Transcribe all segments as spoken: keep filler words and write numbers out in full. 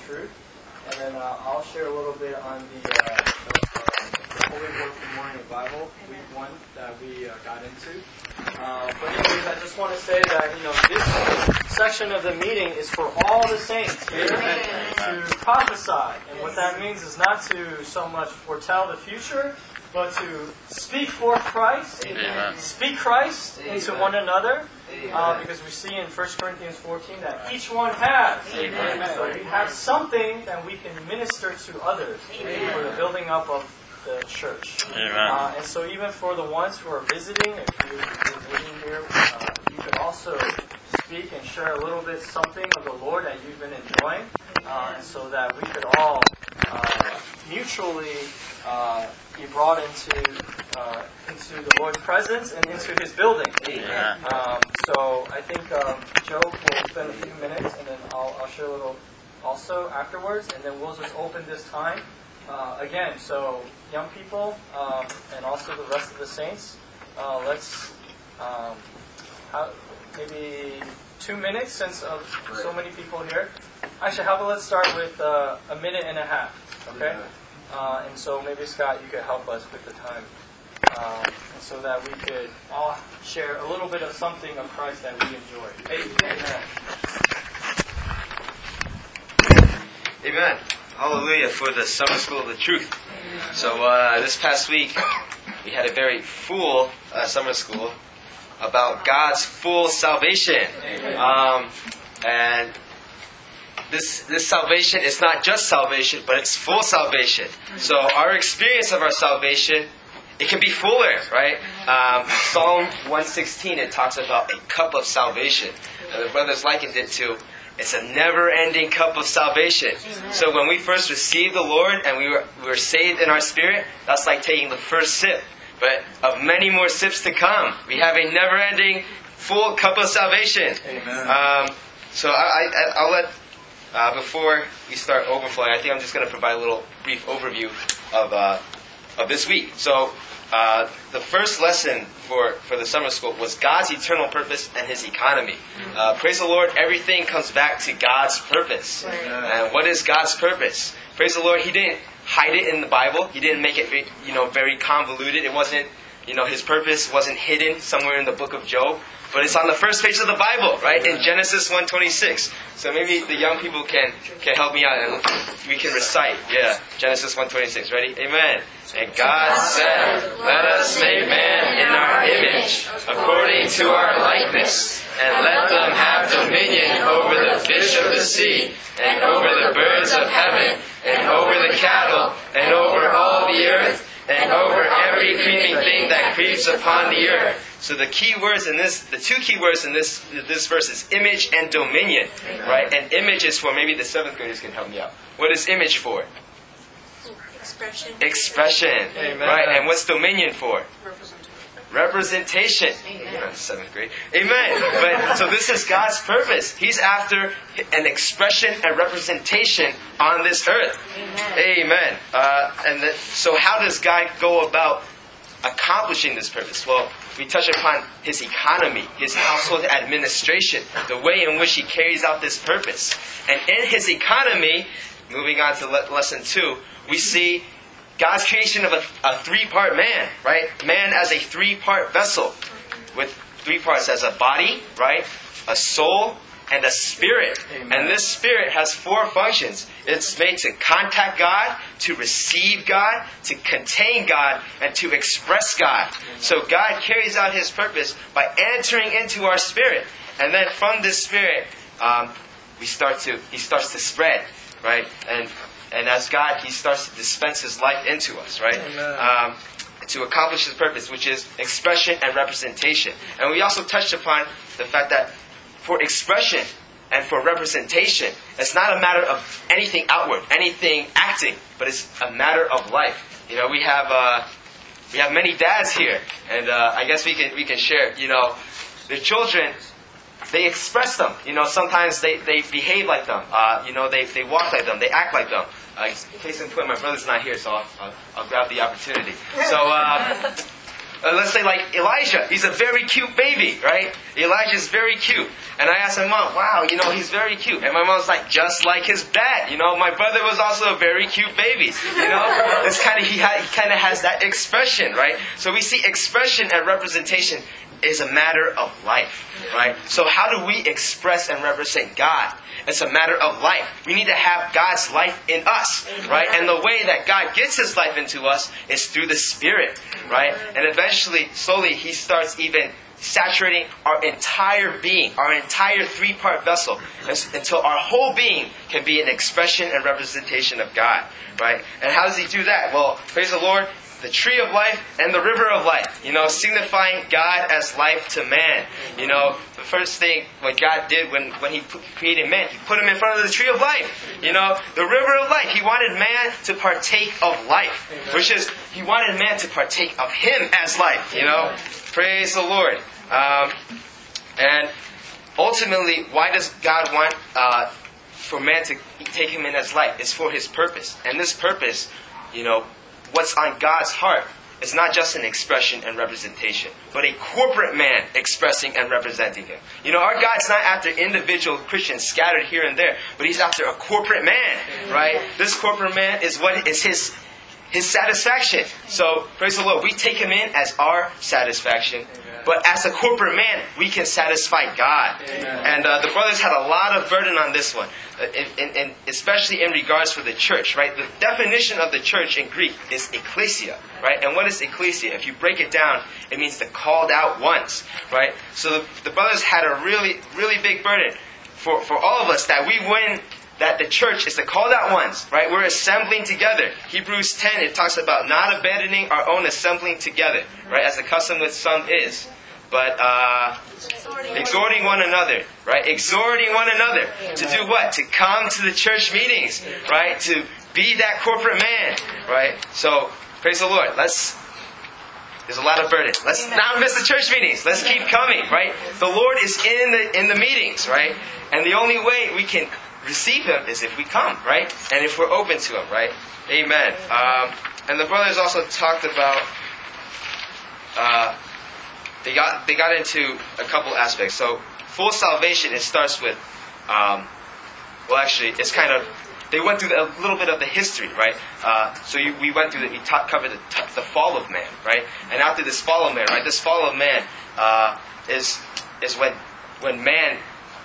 truth. And then uh, I'll share a little bit on the, uh, the, the Holy Word for Morning Bible, week one, that we uh, got into. Uh, but anyways, I just want to say that, you know, this section of the meeting is for all the saints here to prophesy. And what that means is not to so much foretell the future, but to speak forth Christ, Amen. Speak Christ Amen. Into one another, uh, because we see in First Corinthians fourteen that each one has. Amen. So we have something that we can minister to others Amen. For the building up of the church. Uh, and so even for the ones who are visiting, if you're visiting here, uh, you could also speak and share a little bit something of the Lord that you've been enjoying, uh, and so that we could all uh, mutually uh, be brought into uh, into the Lord's presence and into His building. Amen. Um, so I think um, Joe will spend a few minutes, and then I'll, I'll share a little also afterwards, and then we'll just open this time uh, again. So young people um, and also the rest of the saints, uh, let's um, how, maybe two minutes since of so many people here. Actually, how about let's start with uh, a minute and a half, okay? Uh, and so maybe, Scott, you could help us with the time. Um, and so that we could all share a little bit of something of Christ that we enjoy. Amen. Amen. Hallelujah for the Summer School of the Truth. So uh, this past week, we had a very full uh, summer school about God's full salvation. Um, and this this salvation is not just salvation, but it's full salvation. So our experience of our salvation, it can be fuller, right? Um, Psalm one sixteen, it talks about a cup of salvation. And the brothers likened it to, it's a never-ending cup of salvation. So when we first received the Lord and we were, we were saved in our spirit, that's like taking the first sip. But of many more sips to come, we have a never-ending full cup of salvation. Um, so I, I, I'll let, uh, before we start overflowing, I think I'm just going to provide a little brief overview of uh, of this week. So uh, the first lesson for, for the summer school was God's eternal purpose and His economy. Uh, praise the Lord, everything comes back to God's purpose. And what is God's purpose? Praise the Lord, He didn't hide it in the Bible. He didn't make it, you know, very convoluted. It wasn't, you know, His purpose wasn't hidden somewhere in the book of Job. But it's on the first page of the Bible, right? In Genesis one twenty-six. So maybe the young people can, can help me out and we can recite. Yeah, Genesis one twenty-six. Ready? Amen. And God said, let us make man in our image, according to our likeness, and let them have dominion over the fish of the sea, and over the birds of heaven, and over the cattle, and over all the earth, and over every creeping thing that creeps upon the earth. So the key words in this, the two key words in this this verse is image and dominion, right? And image is for, maybe the seventh graders can help me out. What is image for? Expression. Expression, Amen. Right? And what's dominion for? Representation. Representation. Amen. Seventh grade. Amen. But so this is God's purpose. He's after an expression and representation on this earth. Amen. Amen. Uh, and the, so how does God go about accomplishing this purpose? Well, we touch upon His economy, His household administration, the way in which He carries out this purpose. And in His economy, moving on to le- lesson two, we see God's creation of a, a three-part man, right? Man as a three-part vessel with three parts as a body, right? A soul and a spirit. Amen. And this spirit has four functions. It's made to contact God, to receive God, to contain God, and to express God. So God carries out His purpose by entering into our spirit. And then from this spirit, um, we start to He starts to spread, right? And And as God, He starts to dispense His life into us, right? Um, to accomplish His purpose, which is expression and representation. And we also touched upon the fact that for expression and for representation, it's not a matter of anything outward, anything acting, but it's a matter of life. You know, we have uh, we have many dads here, and uh, I guess we can we can share. You know, their children, they express them. You know, sometimes they, they behave like them. Uh, you know, they, they walk like them. They act like them. Uh, case in point, my brother's not here, so I'll, I'll, I'll grab the opportunity. So, uh, uh, let's say like Elijah. He's a very cute baby, right? Elijah's very cute. And I asked my mom, wow, you know, he's very cute. And my mom's like, just like his dad. You know, my brother was also a very cute baby. You know, it's kind of, he, ha- he kind of has that expression, right? So we see expression and representation is a matter of life, right? So how do we express and represent God? It's a matter of life. We need to have God's life in us, right? And the way that God gets His life into us is through the Spirit, right? And eventually, slowly, He starts even saturating our entire being, our entire three-part vessel, until our whole being can be an expression and representation of God, right? And how does He do that? Well, praise the Lord, the tree of life and the river of life, you know, signifying God as life to man. You know, the first thing what God did when, when He created man, He put him in front of the tree of life. You know, the river of life. He wanted man to partake of life, which is, He wanted man to partake of Him as life, you know. Praise the Lord. Um, and ultimately, why does God want uh, for man to take Him in as life? It's for His purpose. And this purpose, you know, what's on God's heart is not just an expression and representation, but a corporate man expressing and representing Him. You know, our God's not after individual Christians scattered here and there, but He's after a corporate man, right? This corporate man is what is His His satisfaction. So, praise the Lord, we take Him in as our satisfaction. But as a corporate man, we can satisfy God. Amen. And uh, the brothers had a lot of burden on this one, uh, in, in, in, especially in regards for the church, right? The definition of the church in Greek is ecclesia, right? And what is ecclesia? If you break it down, it means the called out ones, right? So the, the brothers had a really, really big burden for, for all of us that we win. That the church is the called out ones, right? We're assembling together. Hebrews ten, it talks about not abandoning our own assembling together, right? As the custom with some is. But uh, exhorting one another, right? Exhorting one another to do what? To come to the church meetings, right? To be that corporate man, right? So, praise the Lord. Let's, there's a lot of burden. Let's not miss the church meetings. Let's keep coming, right? The Lord is in the in the meetings, right? And the only way we can receive Him is if we come, right? And if we're open to Him, right? Amen. Um, and the brothers also talked about, uh, they got they got into a couple aspects. So, full salvation, it starts with, um, well, actually, it's kind of, they went through the, a little bit of the history, right? Uh, so you, we went through the, we ta- covered the, t- the fall of man, right? And after this fall of man, right? This fall of man uh, is is when when man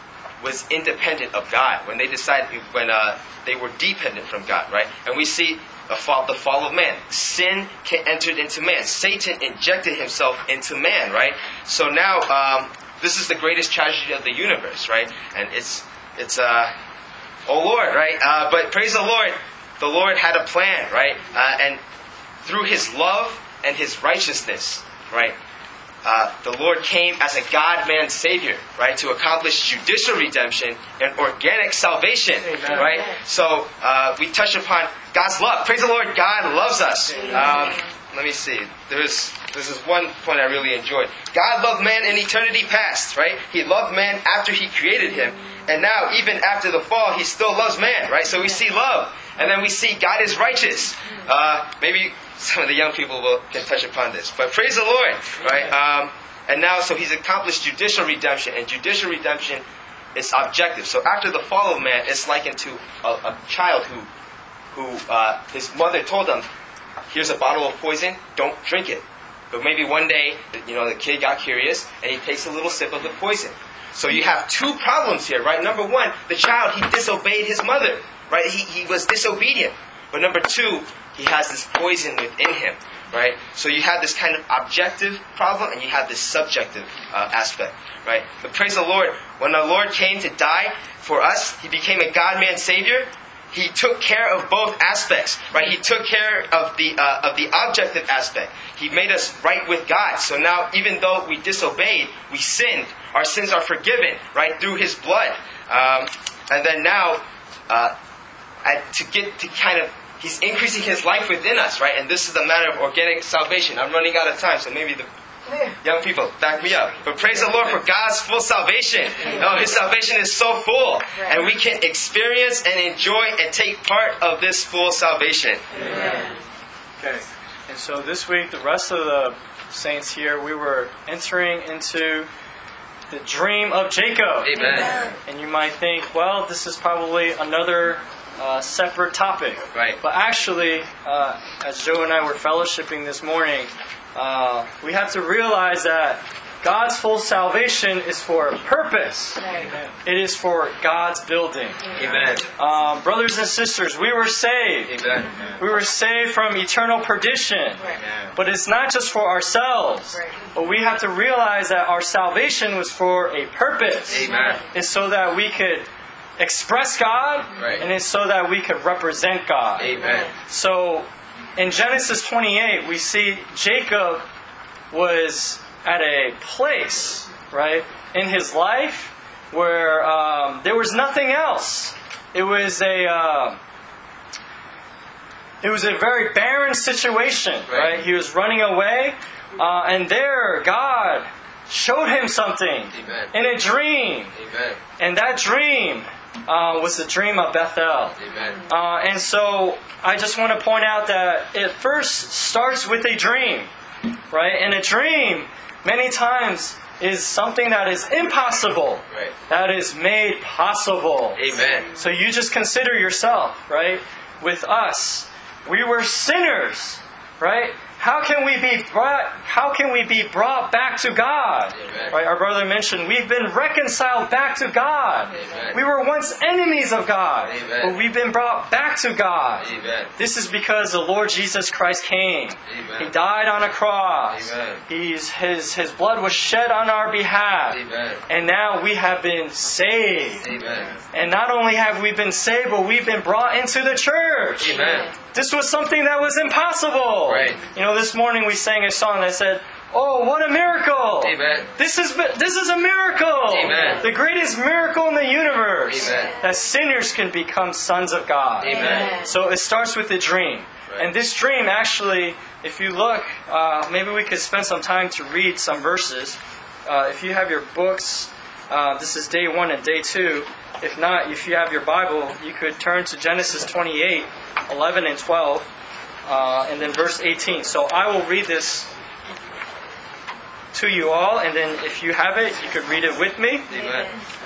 was independent of God, when they decided, when uh, they were dependent from God, right? And we see the fall, the fall of man. Sin entered into man. Satan injected himself into man, right? So now, um, this is the greatest tragedy of the universe, right? And it's, it's, uh, oh Lord, right? Uh, but praise the Lord, the Lord had a plan, right? Uh, and through His love and His righteousness, right? Uh, the Lord came as a God-man Savior, right, to accomplish judicial redemption and organic salvation, Amen. Right? So uh, we touch upon God's love. Praise the Lord, God loves us. Um, let me see. There's this is one point I really enjoyed. God loved man in eternity past, right? He loved man after He created him, and now even after the fall, He still loves man, right? So we see love, and then we see God is righteous. Uh, maybe some of the young people will can touch upon this. But praise the Lord, right? Um, and now, so He's accomplished judicial redemption. And judicial redemption is objective. So after the fall of man, it's likened to a, a child who, who uh, his mother told him, here's a bottle of poison, don't drink it. But maybe one day, you know, the kid got curious, and he takes a little sip of the poison. So you have two problems here, right? Number one, the child, he disobeyed his mother, right? He, he was disobedient. But number two, he has this poison within him, right? So you have this kind of objective problem, and you have this subjective uh, aspect, right? But praise the Lord, when the Lord came to die for us, He became a God-man Savior. He took care of both aspects, right? He took care of the uh, of the objective aspect. He made us right with God. So now, even though we disobeyed, we sinned, our sins are forgiven, right, through His blood. Um, and then now, uh, to get to kind of, He's increasing His life within us, right? And this is the matter of organic salvation. I'm running out of time, so maybe the young people, back me up. But praise the Lord for God's full salvation. Oh, His salvation is so full. And we can experience and enjoy and take part of this full salvation. Amen. Okay. And so this week, the rest of the saints here, we were entering into the dream of Jacob. Amen. And you might think, well, this is probably another uh, separate topic. Right. But actually, uh, as Joe and I were fellowshipping this morning, uh, we have to realize that God's full salvation is for a purpose. Amen. It is for God's building. Amen. Um, brothers and sisters, we were saved. Amen. We were saved from eternal perdition. Right. But it's not just for ourselves. Right. But we have to realize that our salvation was for a purpose. Amen. It's so that we could express God, Right. and it's so that we could represent God. Amen. So in Genesis twenty-eight, we see Jacob was at a place, right, in his life where um, there was nothing else. It was a uh, it was a very barren situation, right? Right. He was running away, uh, and there God showed him something Amen. in a dream, Amen. and that dream uh, was the dream of Bethel. Amen. Uh, and so I just want to point out that it first starts with a dream, right? And a dream, many times, is something that is impossible, Right. that is made possible. Amen. So you just consider yourself, right? With us, we were sinners, right? How can we be brought? How can we be brought back to God? Amen. Right? Our brother mentioned we've been reconciled back to God. Amen. We were once enemies of God, Amen. but we've been brought back to God. Amen. This is because the Lord Jesus Christ came. Amen. He died on a cross. Amen. He's, his, his blood was shed on our behalf. Amen. And now we have been saved. Amen. And not only have we been saved, but we've been brought into the church. Amen. This was something that was impossible. Right. You know, this morning we sang a song that said, "Oh, what a miracle! Amen. This is this is a miracle! Amen. The greatest miracle in the universe! Amen. That sinners can become sons of God." Amen. So it starts with a dream. Right. And this dream, actually, if you look, uh, maybe we could spend some time to read some verses. Uh, if you have your books, uh, this is day one and day two. If not, if you have your Bible, you could turn to Genesis twenty-eight, eleven and twelve, uh, and then verse eighteen. So I will read this to you all, and then if you have it, you could read it with me. Amen.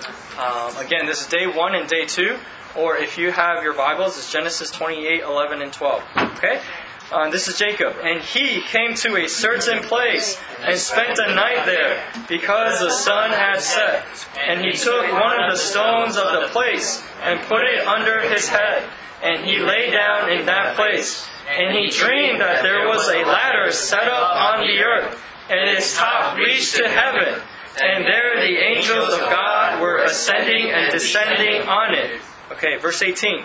Um, again, this is day one and day two. Or if you have your Bibles, it's Genesis twenty-eight, eleven, and twelve. Okay? Uh, this is Jacob. And he came to a certain place and spent a night there, because the sun had set. And he took one of the stones of the place and put it under his head. And he lay down in that place. And he dreamed that there was a ladder set up on the earth, and its top reached to heaven. And there the angels of God were ascending and descending on it. Okay, verse eighteen.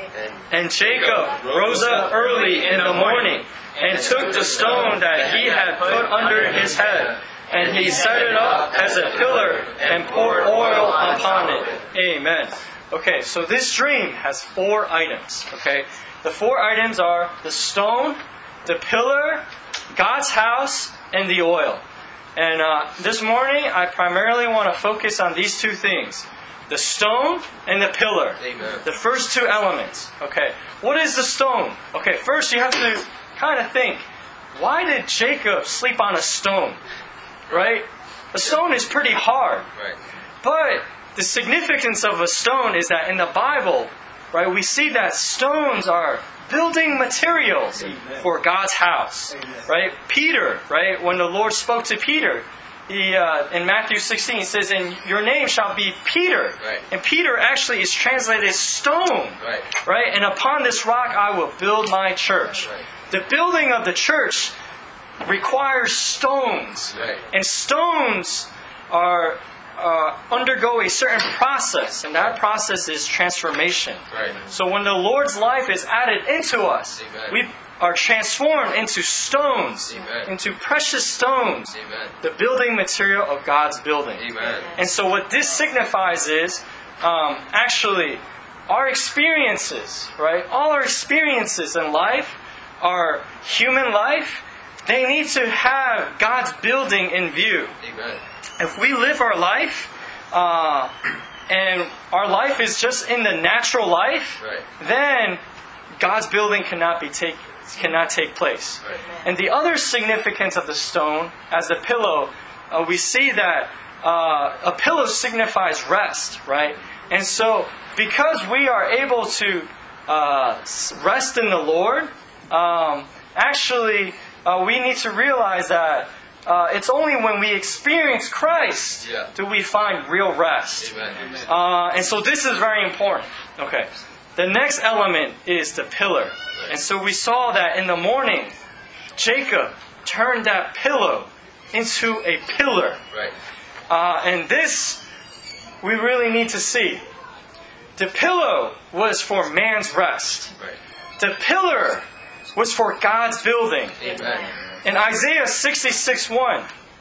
And Jacob rose up early in the morning and took the stone that he had put under his head, and he set it up as a pillar and poured oil upon it. Amen. Okay, so this dream has four items. Okay, the four items are the stone, the pillar, God's house, and the oil. And uh, this morning, I primarily want to focus on these two things. The stone and the pillar. Amen. The first two elements. Okay. What is the stone? Okay, first you have to kind of think, why did Jacob sleep on a stone? Right? A stone is pretty hard. Right. But the significance of a stone is that in the Bible, right, we see that stones are building materials for God's house. Right? Peter, right, when the Lord spoke to Peter, He, uh, in Matthew sixteen, he says, "And your name shall be Peter." Right. And Peter actually is translated as stone. Right. Right? And upon this rock I will build my church. Right. The building of the church requires stones. Right. And stones are uh, undergo a certain process, and that process is transformation. Right. So when the Lord's life is added into us, Amen. we are transformed into stones, Amen. into precious stones, Amen. the building material of God's building. Amen. And so what this signifies is, um, actually, our experiences, right? All our experiences in life, our human life, they need to have God's building in view. Amen. If we live our life, uh, and our life is just in the natural life, Right. then God's building cannot be take, cannot take place. And the other significance of the stone as a pillow, uh, we see that uh, a pillow signifies rest, right? And so, because we are able to uh, rest in the Lord, um, actually, uh, we need to realize that uh, it's only when we experience Christ Yeah. do we find real rest. Amen. Uh, and so this is very important. Okay. The next element is the pillar. And so we saw that in the morning, Jacob turned that pillow into a pillar. Right. Uh, and this we really need to see. The pillow was for man's rest. Right. The pillar was for God's building. Amen. In Isaiah sixty-six one,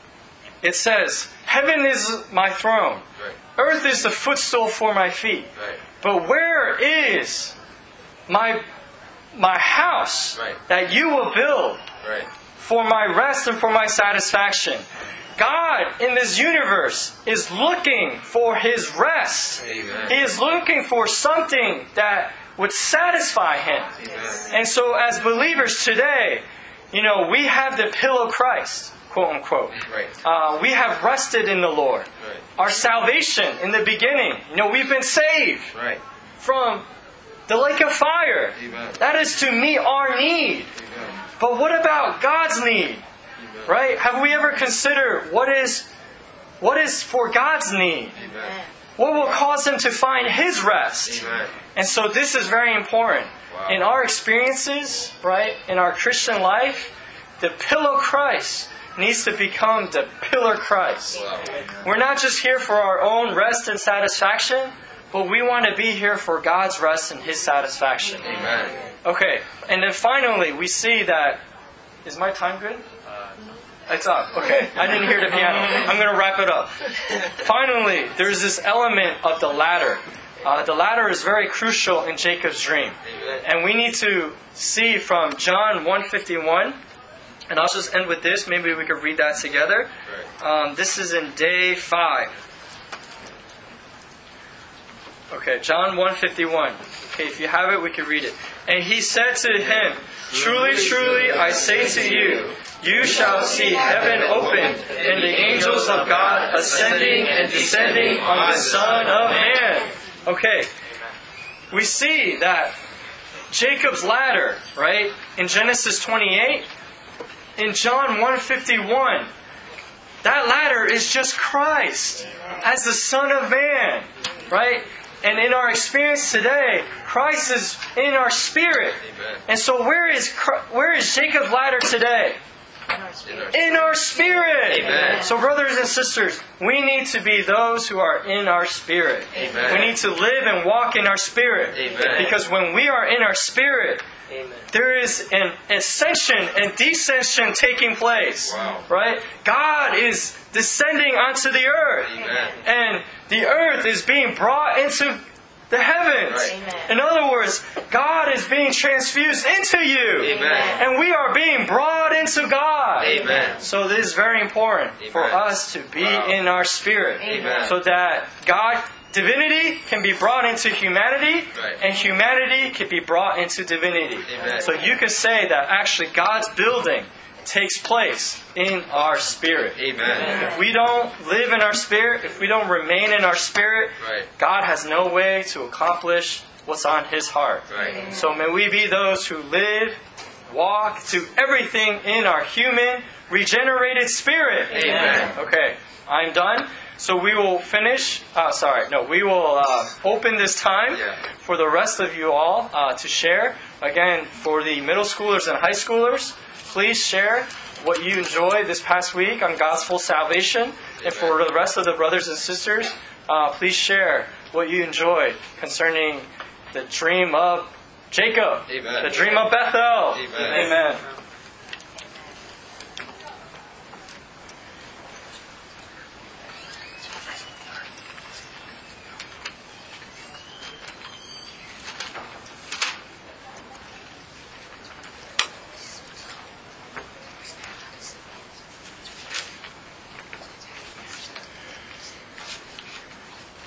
it says, "Heaven is my throne, Right. earth is the footstool for my feet. Right. But where is my my house Right. that you will build Right. for my rest and for my satisfaction?" God in this universe is looking for His rest. Amen. He is looking for something that would satisfy Him. Amen. And so as believers today, you know, we have the pillow Christ, quote unquote. Right. Uh, we have rested in the Lord. Right. Our salvation in the beginning, you know, we've been saved Right. from the lake of fire. Amen. That is to meet our need. Amen. But what about God's need? Right? Have we ever considered what is what is for God's need? Amen. What will cause Him to find His rest? Amen. And so this is very important. Wow. In our experiences, right, in our Christian life, the pillow Christ needs to become the pillar Christ. Wow. We're not just here for our own rest and satisfaction, but we want to be here for God's rest and His satisfaction. Amen. Okay, and then finally we see that... Is my time good? It's up. Okay. I didn't hear the piano. I'm going to wrap it up. Finally, there's this element of the ladder. Uh, the ladder is very crucial in Jacob's dream. And we need to see from John one fifty-one. And I'll just end with this. Maybe we could read that together. Um, this is in day five. Okay, John one fifty-one. Okay, if you have it, we can read it. And he said to him, "Truly, truly, I say to you, you shall see heaven opened, and the angels of God ascending and descending on the Son of Man." Okay, we see that Jacob's ladder, right, in Genesis twenty-eight, in John one fifty-one, that ladder is just Christ as the Son of Man, right? And in our experience today, Christ is in our spirit. Amen. And so where is where is Jacob's ladder today? In our spirit. Amen. So brothers and sisters, we need to be those who are in our spirit. Amen. We need to live and walk in our spirit. Amen. Because when we are in our spirit, Amen. there is an ascension and descension taking place. Wow. Right? God is descending onto the earth. Amen. And the earth is being brought into the heavens. Right. Amen. In other words, God is being transfused into you. Amen. And we are being brought into God. Amen. So this is very important for Amen. us to be Wow. in our spirit. Amen. So that God, divinity can be brought into humanity, Right. and humanity can be brought into divinity. Amen. So you could say that actually God's building takes place in our spirit. Amen. If we don't live in our spirit, if we don't remain in our spirit, Right. God has no way to accomplish what's on His heart. Right. So may we be those who live, walk, do everything in our human, regenerated spirit. Amen. Okay, I'm done. So we will finish, uh, sorry, no, we will uh, open this time Yeah. for the rest of you all uh, to share. Again, for the middle schoolers and high schoolers, please share what you enjoyed this past week on gospel salvation. And for the rest of the brothers and sisters, uh, please share what you enjoyed concerning the dream of Jacob, Amen. the dream of Bethel. Amen. Amen.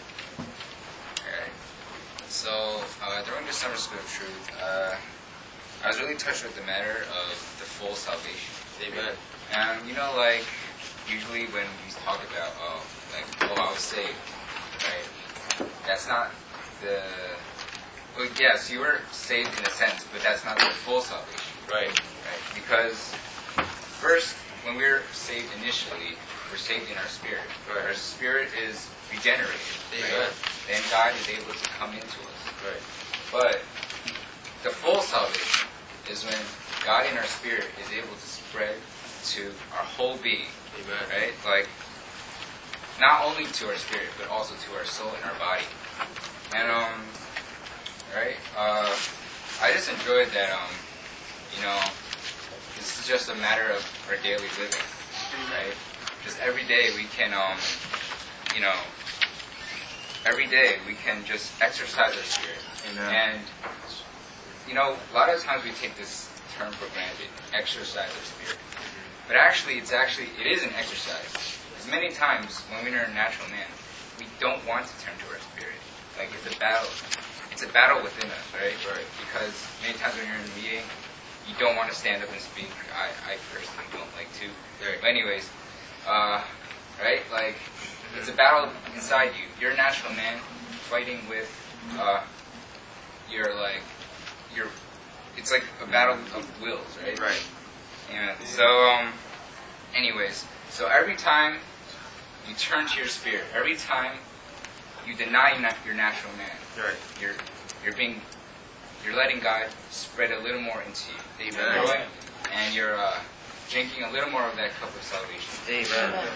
Okay. So uh, during the summer school of truth, uh, I was really touched with the matter of the full salvation. Amen. And you know, like usually when we talk about, oh, like, oh, I was saved, right? That's not the. Well, yes, you were saved in a sense, but that's not the full salvation. Right. Right? Because first, when we're saved initially, we're saved in our spirit. Right. Our spirit is regenerated. Amen. Right? Then God is able to come into us. Right. But the full salvation is when God in our spirit is able to spread to our whole being. Amen. Right? Like, not only to our spirit, but also to our soul and our body. And, um, right? Uh, I just enjoyed that, um, you know, this is just a matter of our daily living, right? Just every day we can, um, you know, every day we can just exercise our spirit. Amen. And, you know, a lot of times we take this term for granted, exercise our spirit. But actually, it's actually, it is an exercise. As many times when we're a natural man, we don't want to turn to our spirit. Like, it's a battle. It's a battle within us, right? Right. Because many times when you're in a meeting, you don't want to stand up and speak. I, I personally don't like to. Right. But anyways, uh, right? Like, it's a battle inside you. You're a natural man fighting with uh, your, like, your, it's like a battle of wills, right? Right. And so, um, anyways, so every time you turn to your spirit, every time you deny your natural man, Right. you're you're being you're letting God spread a little more into you. Amen. Right? And you're uh, drinking a little more of that cup of salvation. Amen. Amen.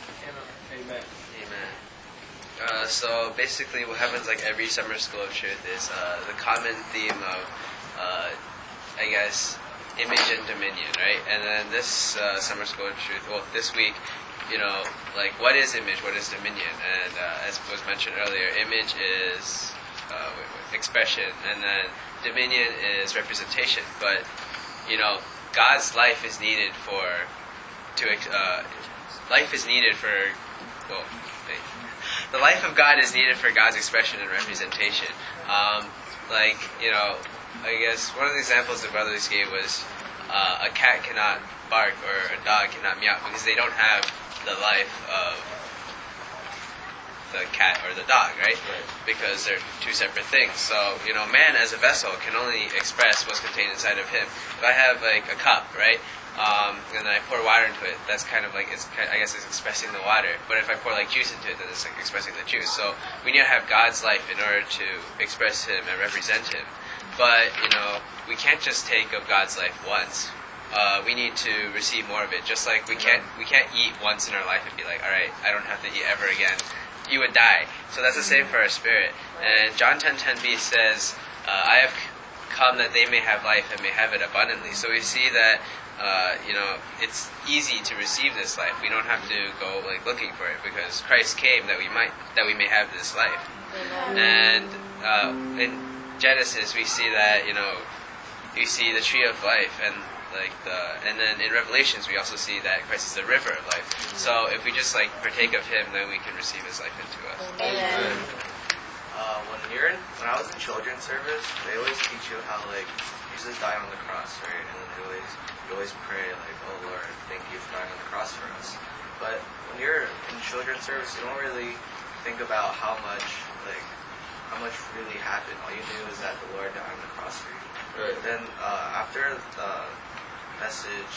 Amen. Uh, so basically, what happens like every summer school of truth is uh, the common theme of, uh, I guess, image and dominion, right? And then this uh, summer school of truth, well, this week, you know, like what is image, what is dominion? And uh, as was mentioned earlier, image is uh, wait, wait, expression, and then dominion is representation. But you know, God's life is needed for to uh, life is needed for well, wait. the life of God is needed for God's expression and representation. Um, like you know, I guess one of the examples the brothers gave was uh, a cat cannot bark or a dog cannot meow because they don't have the life of the cat or the dog, right? Right. Because they're two separate things. So, you know, man as a vessel can only express what's contained inside of him. If I have like a cup, right, um, and then I pour water into it, that's kind of like, it's, I guess it's expressing the water. But if I pour like juice into it, then it's like expressing the juice. So we need to have God's life in order to express Him and represent Him. But, you know, we can't just take of God's life once. Uh, we need to receive more of it. Just like we can't we can't eat once in our life and be like, all right, I don't have to eat ever again. You would die. So that's the same for our spirit. And John ten ten b says, uh, I have come that they may have life and may have it abundantly. So we see that uh, you know it's easy to receive this life. We don't have to go like looking for it because Christ came that we might that we may have this life. And uh, in Genesis we see that you know you see the tree of life and. Like the, and then in Revelations we also see that Christ is the river of life. So if we just like partake of Him, then we can receive His life into us. Amen. Uh, when you're in, when I was in children's service, they always teach you how like Jesus died on the cross, right? And then they always you always pray like, "Oh Lord, thank you for dying on the cross for us." But when you're in children's service, you don't really think about how much like how much really happened. All you knew is that the Lord died on the cross for you. Right. But then uh, after the message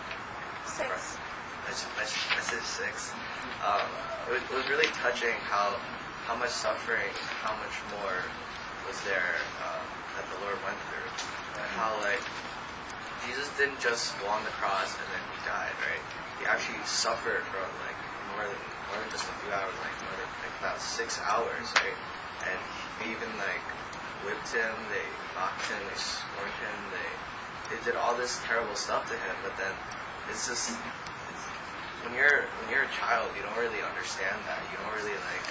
Six. message, message six, um, it, was, it was really touching how how much suffering, how much more was there um, that the Lord went through, and how like Jesus didn't just go on the cross and then He died, right? He actually suffered for like more than more than just a few hours, like more than like about six hours, right? And they even like whipped Him, they mocked Him, they scorned Him, they they did all this terrible stuff to Him. But then it's just it's, when you're when you're a child, you don't really understand that. You don't really like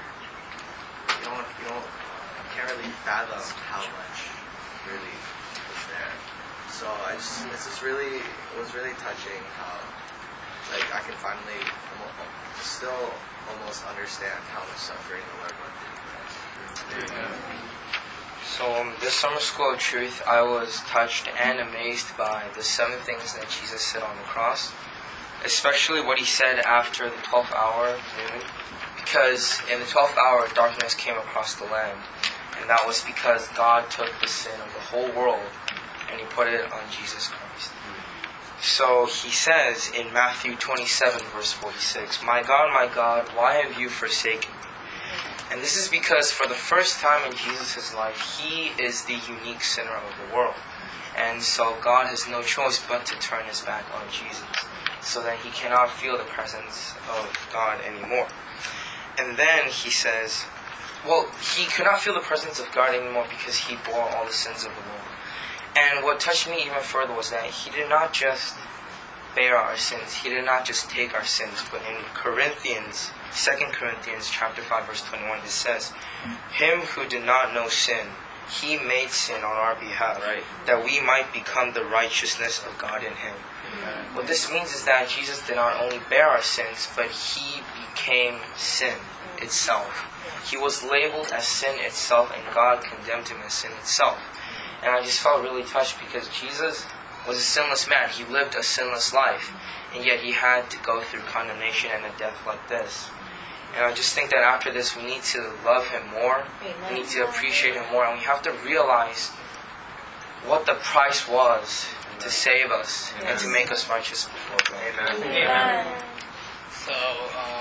you don't you don't you can't really fathom how much really was there. So I just it's just really it was really touching how like I can finally almost, still almost understand how much suffering the Lord went through for us. So um, this summer school of truth, I was touched and amazed by the seven things that Jesus said on the cross, especially what he said after the twelfth hour, noon, because in the twelfth hour, darkness came across the land, and that was because God took the sin of the whole world and he put it on Jesus Christ. So he says in Matthew twenty-seven, verse forty-six, "My God, my God, why have you forsaken me?" And this is because for the first time in Jesus' life, he is the unique sinner of the world. And so God has no choice but to turn his back on Jesus, so that he cannot feel the presence of God anymore. And then he says, well, he could not feel the presence of God anymore because he bore all the sins of the world. And what touched me even further was that he did not just bear our sins. He did not just take our sins. But in Corinthians, Second Corinthians chapter five, verse twenty-one, it says, "Him who did not know sin, he made sin on our behalf, right, that we might become the righteousness of God in him." Amen. What this means is that Jesus did not only bear our sins, but he became sin itself. He was labeled as sin itself, and God condemned him as sin itself. And I just felt really touched because Jesus was a sinless man. He lived a sinless life, and yet he had to go through condemnation and a death like this. And I just think that after this, we need to love him more. Amen. We need to appreciate him more, and we have to realize what the price was to save us, yes, and to make us righteous before God. Amen. Amen. So, um,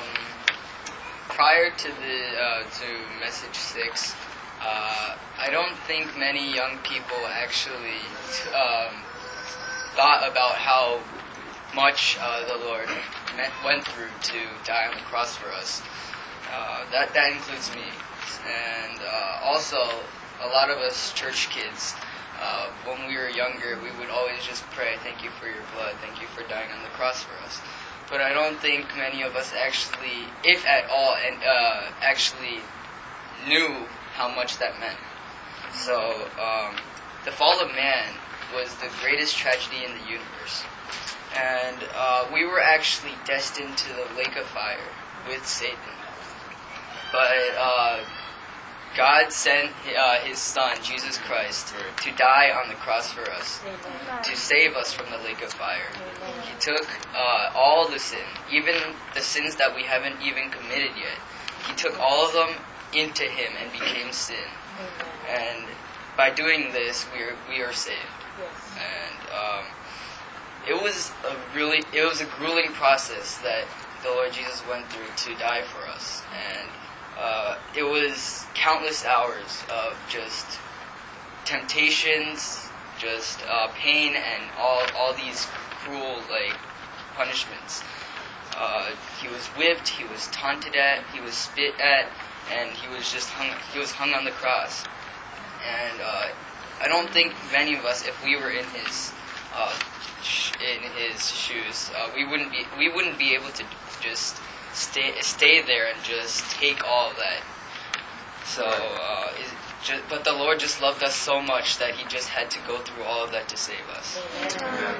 prior to the uh, to message six, uh, I don't think many young people actually um, thought about how much uh, the Lord met, went through to die on the cross for us. Uh, that that includes me, and uh, also a lot of us church kids. Uh, when we were younger, we would always just pray, "Thank you for your blood. Thank you for dying on the cross for us." But I don't think many of us actually, if at all, and uh, actually knew how much that meant. So um, the fall of man was the greatest tragedy in the universe. And uh, we were actually destined to the lake of fire with Satan. But uh, God sent uh, his Son, Jesus Christ, to die on the cross for us, Amen, to save us from the lake of fire. Amen. He took uh, all the sin, even the sins that we haven't even committed yet. He took all of them into him and became sin. Amen. And by doing this, we are, we are saved. Yes. And um, it was a really, it was a grueling process that the Lord Jesus went through to die for us. And Uh, it was countless hours of just temptations, just uh, pain, and all all these cruel like punishments. Uh, he was whipped, he was taunted at, he was spit at, and he was just hung. He was hung on the cross. And uh, I don't think many of us, if we were in his uh, sh- in his shoes, uh, we wouldn't be we wouldn't be able to just Stay, stay there and just take all of that. So, uh, it just, but the Lord just loved us so much that he just had to go through all of that to save us. Amen.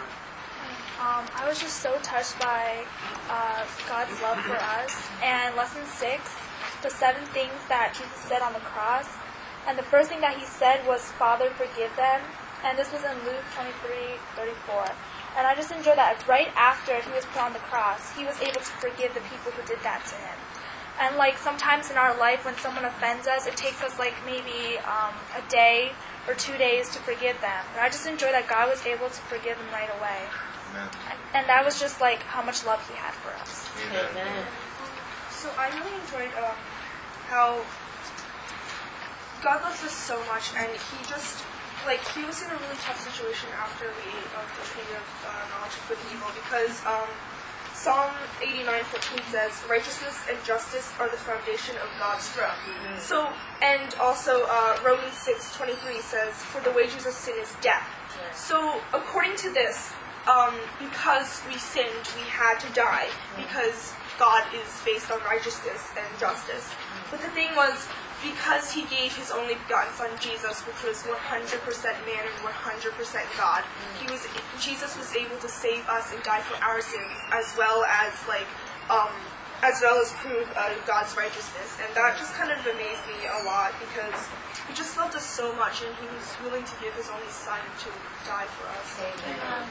Um, I was just so touched by uh, God's love for us. And lesson six, the seven things that Jesus said on the cross. And the first thing that he said was, "Father, forgive them." And this was in Luke twenty-three thirty-four. And I just enjoy that right after he was put on the cross, he was able to forgive the people who did that to him. And like sometimes in our life when someone offends us, it takes us like maybe um, a day or two days to forgive them. And I just enjoy that God was able to forgive them right away. Amen. And, and that was just like how much love he had for us. Amen. Amen. So I really enjoyed um, how God loves us so much, and he just like, he was in a really tough situation after we ate of the tree of uh, knowledge of good and evil, because um, Psalm eighty-nine fourteen says, "Righteousness and justice are the foundation of God's throne." Mm-hmm. So, and also uh, Romans six twenty-three says, "For the wages of sin is death." Yeah. So, according to this, um, because we sinned, we had to die, mm-hmm, because God is based on righteousness and justice. Mm-hmm. But the thing was, because he gave his only begotten Son, Jesus, which was one hundred percent man and one hundred percent God, he was Jesus was able to save us and die for our sins, as well as like um, as well as prove uh, God's righteousness. And that just kind of amazed me a lot because he just loved us so much and he was willing to give his only son to die for us. Um,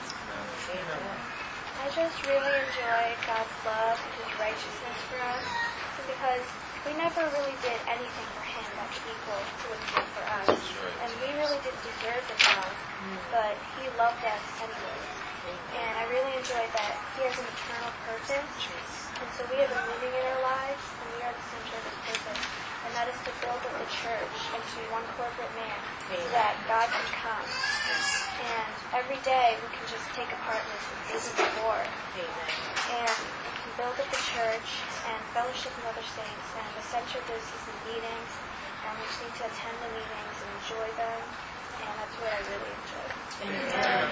I just really enjoy God's love and his righteousness for us because we never really did anything for him that's equal to what he did for us. And we really didn't deserve his love, but he loved us anyway. And I really enjoy that he has an eternal purpose. And so we have a meaning in our lives, and we are the center of his purpose. And that is to build up the church into one corporate man so that God can come. And every day we can just take a part in this and war. And we can build up the church and fellowship with other saints. And the center of this is the meetings. And we just need to attend the meetings and enjoy them. And that's what I really enjoy. Amen.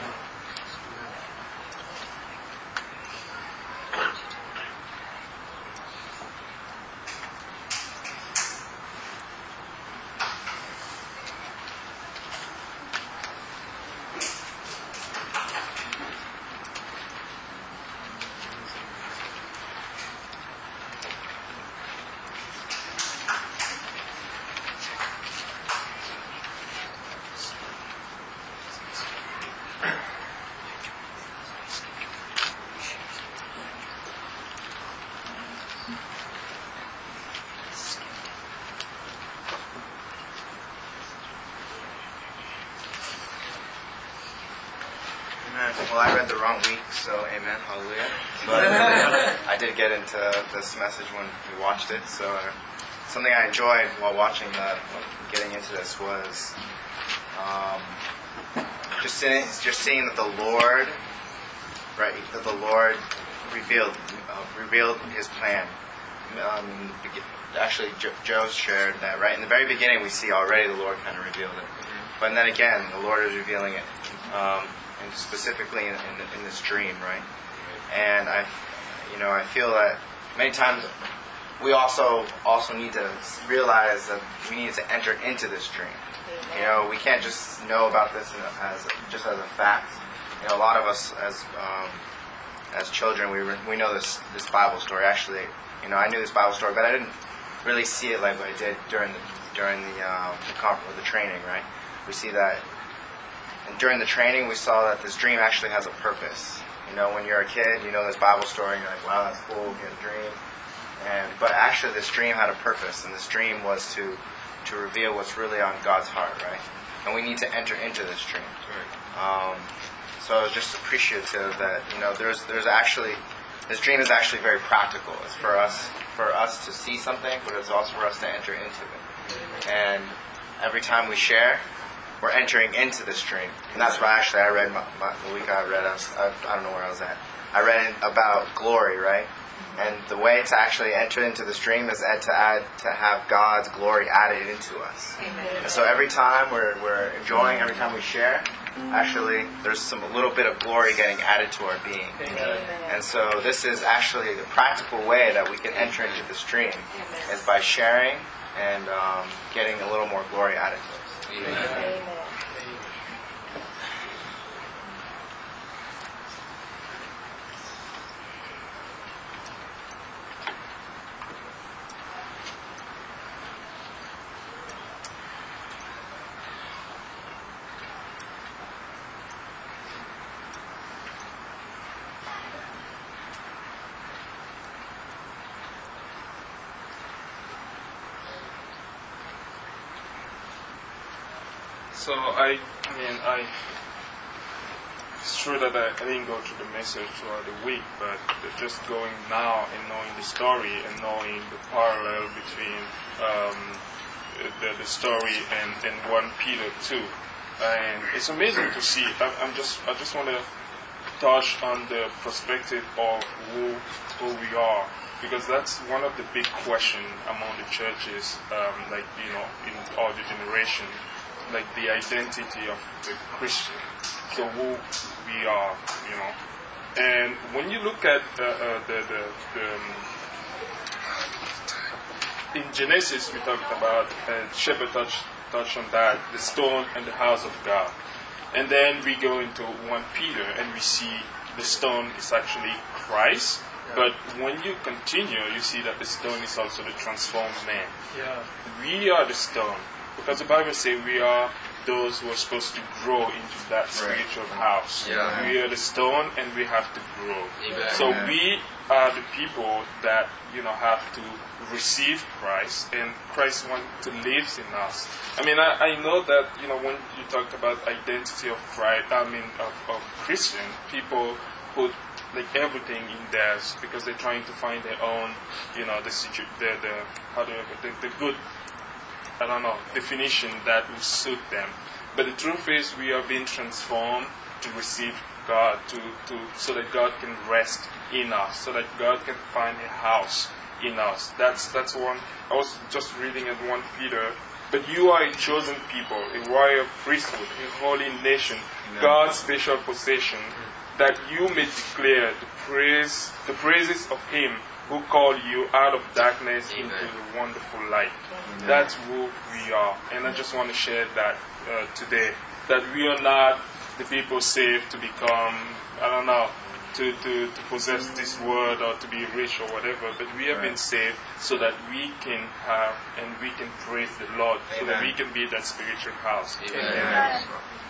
Well, I read the wrong week, so amen, hallelujah. But I did get into this message when we watched it. So uh, something I enjoyed while watching that, getting into this, was um, just seeing, just seeing that the Lord, right, that the Lord revealed uh, revealed His plan. Um, actually, jo- Joe shared that right in the very beginning. We see already the Lord kind of revealed it, but then again, the Lord is revealing it. Um, And specifically in, in, in this dream, right? And I, you know, I feel that many times we also also need to realize that we need to enter into this dream. You know, we can't just know about this as just as a fact. You know, a lot of us as um, as children, we we know this this Bible story. Actually, you know, I knew this Bible story, but I didn't really see it like I did during the during the um, the, comp- the training, right? We see that. And during the training, we saw that this dream actually has a purpose. You know, when you're a kid, you know this Bible story, and you're like, wow, that's cool, you had a dream. And but actually, this dream had a purpose, and this dream was to to reveal what's really on God's heart, right? And we need to enter into this dream. Um, so I was just appreciative that, you know, there's there's actually, this dream is actually very practical. It's for us for us to see something, but it's also for us to enter into it. And every time we share, we're entering into this dream. And that's why actually I read, my, my, the week I read, I, was, I, I don't know where I was at. I read about glory, right? And the way to actually enter into this dream is to add, to have God's glory added into us. Amen. And so every time we're, we're enjoying, every time we share, actually there's some a little bit of glory getting added to our being. Amen. And so this is actually the practical way that we can enter into this dream, is by sharing and um, getting a little more glory added to us. Amen. Amen. So I, I mean, I, it's true that I, I didn't go through the message throughout the week, but just going now and knowing the story and knowing the parallel between um, the, the story and, and First Peter two, and it's amazing to see. I, I'm just, I just want to touch on the perspective of who, who we are, because that's one of the big questions among the churches, um, like, you know, in all the generation. Like the identity of the Christian, so who we are, you know. And when you look at uh, uh, the, the, the um, in Genesis, we talked about, uh, Shepherd touched touch on that, the stone and the house of God. And then we go into First Peter and we see the stone is actually Christ, But when you continue, you see that the stone is also the transformed man. Yeah. We are the stone. Because the Bible says we are those who are supposed to grow into that spiritual house. Yeah. We are the stone and we have to grow. Amen. So we are the people that, you know, have to receive Christ, and Christ wants to live in us. I mean, I, I know that, you know, when you talk about identity of Christ, I mean, of, of Christian, people put like everything in theirs because they're trying to find their own, you know, the situ- the, the how do you, the, the good, I don't know, definition that will suit them. But the truth is, we are being transformed to receive God, to, to so that God can rest in us, so that God can find a house in us. That's that's one. I was just reading at First Peter. But you are a chosen people, a royal priesthood, a holy nation, Amen. God's special possession, that you may declare the praise, the praises of Him who called you out of darkness Amen. Into the wonderful light. Amen. That's who we are, and I just want to share that uh, today. That we are not the people saved to become, I don't know, to, to, to possess this world or to be rich or whatever, but we have right. been saved so that we can have and we can praise the Lord, Amen. So that we can be that spiritual house. Amen. Amen. Amen.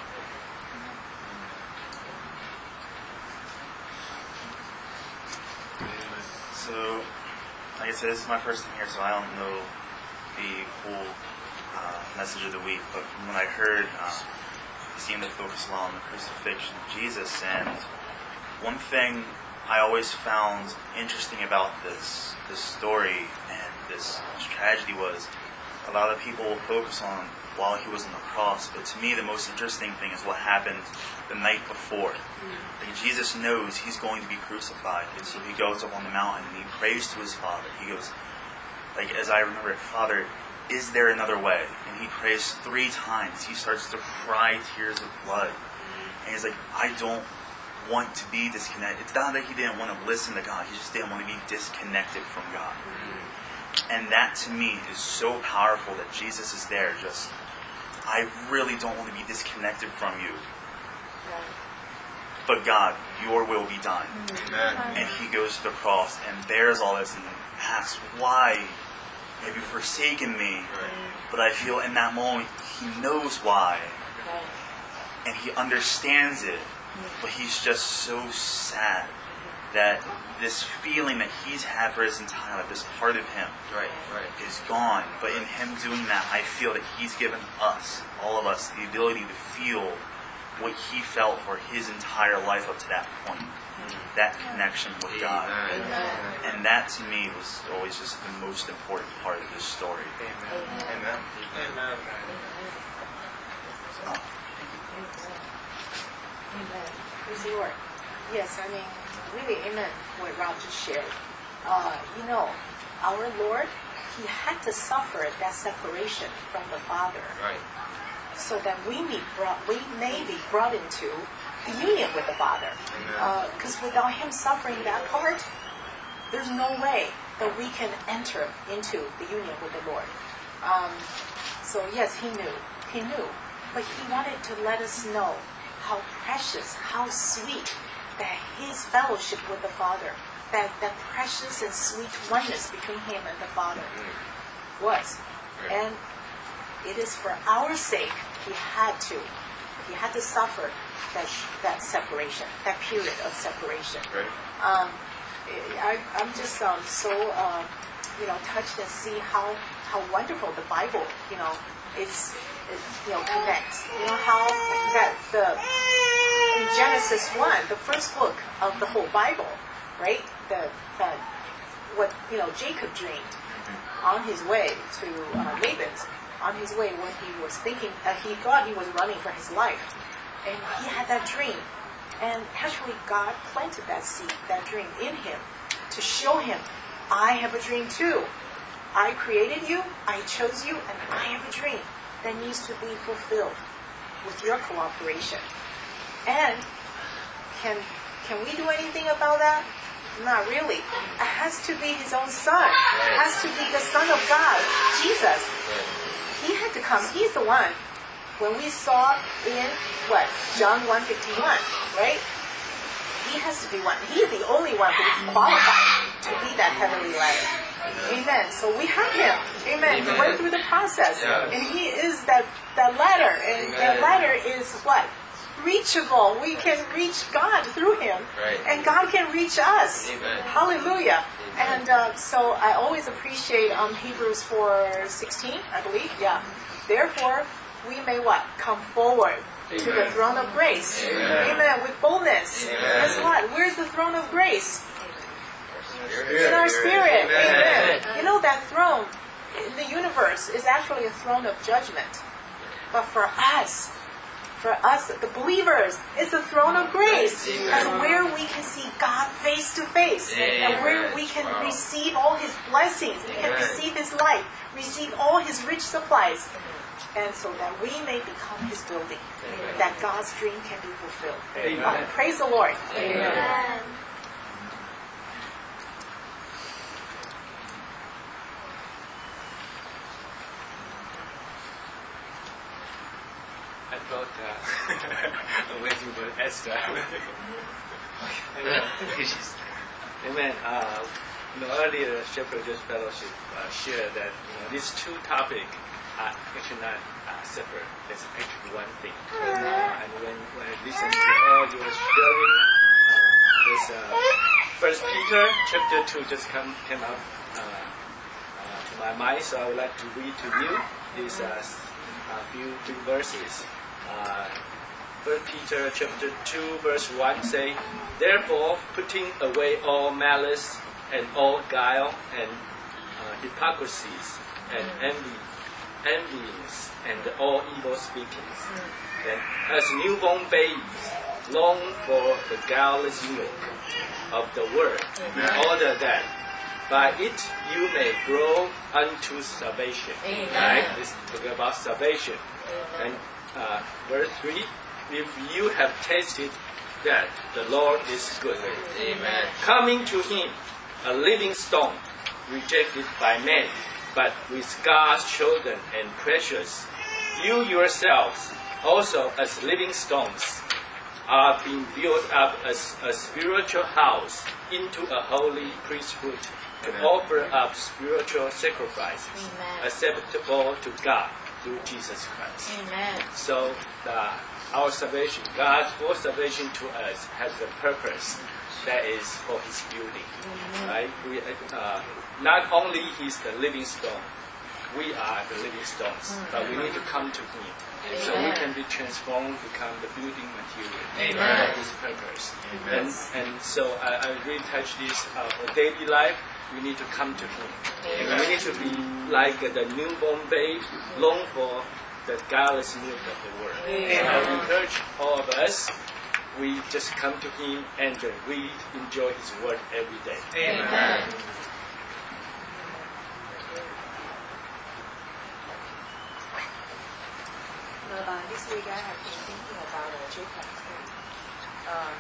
So, like I said, this is my first time here, so I don't know the full uh, message of the week, but when I heard, uh, it seemed to focus a lot on the crucifixion of Jesus, and one thing I always found interesting about this this story and this tragedy was a lot of people will focus on while he was on the cross, but to me the most interesting thing is what happened the night before. Like Jesus knows he's going to be crucified, and so he goes up on the mountain and he prays to his Father. He goes, like as I remember it, Father, is there another way? And he prays three times. He starts to cry tears of blood. And he's like, I don't want to be disconnected. It's not that he didn't want to listen to God. He just didn't want to be disconnected from God. Mm-hmm. And that to me is so powerful that Jesus is there. Just, I really don't want to be disconnected from you. But God, your will be done. Mm-hmm. And he goes to the cross and bears all this and asks, why have you forsaken me? Right. But I feel in that moment, he knows why. Right. And he understands it. But he's just so sad that this feeling that he's had for his entire life, this part of him, right, right. is gone. But in him doing that, I feel that he's given us, all of us, the ability to feel what he felt for his entire life up to that point. Mm. That connection with Amen. God. Amen. And that to me was always just the most important part of this story. Amen. Amen. Amen. So, Amen. Praise the Lord. Yes, I mean, really, amen, what Rob just shared. Uh, you know, our Lord, he had to suffer that separation from the Father. Right. So that we may, brought, we may be brought into the union with the Father. Because uh, without him suffering that part, there's no way that we can enter into the union with the Lord. Um, so yes, he knew. He knew. But he wanted to let us know how precious, how sweet that his fellowship with the Father, that, that precious and sweet oneness between him and the Father was. And it is for our sake he had to. He had to suffer that that separation, that period of separation. Right. Um, I, I'm just um, so uh, you know touched and see how how wonderful the Bible you know it's it, you know connects. You know how that the in Genesis one, the first book of the whole Bible, right? The that what you know Jacob dreamed on his way to uh, Laban's. On his way when he was thinking, uh, he thought he was running for his life. And he had that dream. And actually God planted that seed, that dream in him to show him, I have a dream too. I created you, I chose you, and I have a dream that needs to be fulfilled with your cooperation. And can can we do anything about that? Not really. It has to be his own son. It has to be the Son of God, Jesus. He had to come. He's the one. When we saw in, what, John one fifty-one, right? he has to be one. He's the only one who is qualified to be that heavenly ladder. Amen. So we have him. Amen. He went through the process. Yeah. And he is that, that ladder. And that ladder is what? Reachable. We can reach God through him. Right. And God can reach us. Amen. Hallelujah. Amen. And uh, so I always appreciate um, Hebrews four sixteen, I believe. Yeah. Therefore, we may what? Come forward to the throne of grace. Amen. Amen. With boldness. Amen. Guess what? Where's the throne of grace? Spirit. In our spirit. Amen. Amen. You know that throne in the universe is actually a throne of judgment. But for us, for us, the believers, it's a throne of grace. That's where we can see God face to face. And where we can Wow. receive all His blessings. We can Amen. receive His life. Receive all His rich supplies. And so that we may become His building. Amen. That God's dream can be fulfilled. Amen. Uh, praise the Lord. Amen. I thought uh, I'm waiting for Esther. Amen. Amen. Uh, you know, earlier Shepherd's Fellowship uh, shared that you know these two topics are actually not uh, separate. It's actually one thing. Uh, and when, when I listened to all your sharing, uh, this uh, First Peter chapter two just come came up uh, uh, to my mind, so I would like to read to you these uh, uh, few few verses. Uh, First Peter chapter two verse one say, therefore putting away all malice and all guile and uh, hypocrisies and envy, envyings and all evil speakings, then as newborn babes long for the guileless milk of the word, in order that by it you may grow unto salvation. Right? This is talking about salvation. And uh, verse three, if you have tasted that the Lord is good. Amen. Coming to him, a living stone, rejected by men, but with God's chosen and precious. You yourselves, also as living stones, are being built up as a spiritual house into a holy priesthood to Amen. offer up spiritual sacrifices Amen. acceptable to God through Jesus Christ. Amen. So the, our salvation, God's full salvation to us has a purpose that is for His building. Right? We, uh, not only He's the living stone, we are the living stones, but we need to come to Him. So we can be transformed, become the building material Amen. for His purpose. Amen. And, and so I, I really touch this uh, for daily life. We need to come to Him. Amen. We need to be like the newborn babe, long for the guileless milk of the word. Amen. So I encourage all of us, we just come to Him and uh, read, enjoy His word every day. Amen. Uh, this week I have been thinking about uh, Jacob's dream. Um,